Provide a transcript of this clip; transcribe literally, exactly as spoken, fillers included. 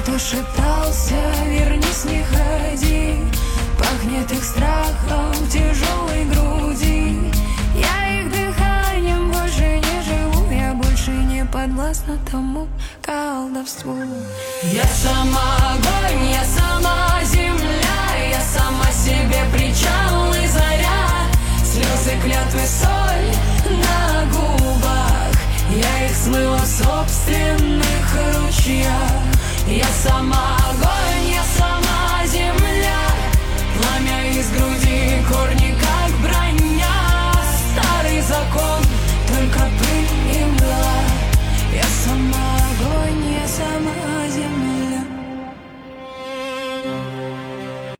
Кто-то шептался: вернись, не ходи. Пахнет их страхом в тяжелой груди. Я их дыханием больше не живу. Я больше не подвластна тому колдовству. Я сама огонь, я сама земля. Я сама себе причал и заря. Слезы, клятвы, соль на губах. Я их смыла в собственных ручьях. Я сама огонь.